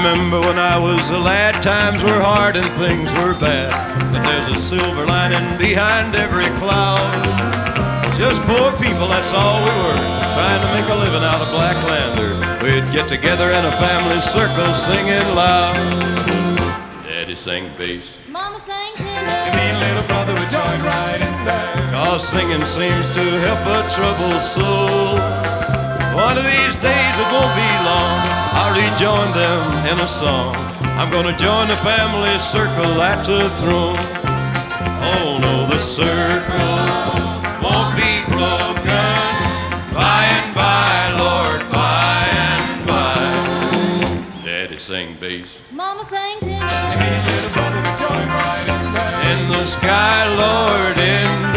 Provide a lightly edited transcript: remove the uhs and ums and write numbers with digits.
remember when I was a lad, times were hard and things were bad, but there's a silver lining behind every cloud. Just poor people, that's all we were, trying to make a living out of Blacklander. We'd get together in a family circle singing loud. Daddy sang bass, Mama sang tenor, You mean little brother would join right in there. 'cause singing seems to help a troubled soul. One of these days, it won't be long, I'll rejoin them in a song. I'm gonna join the family circle at the throne. Oh no, the circle won't be broken. By and by, Lord, by and by. Daddy sang bass, Mama sang tenor, You mean little brother would join right in there. in the sky, Lord, in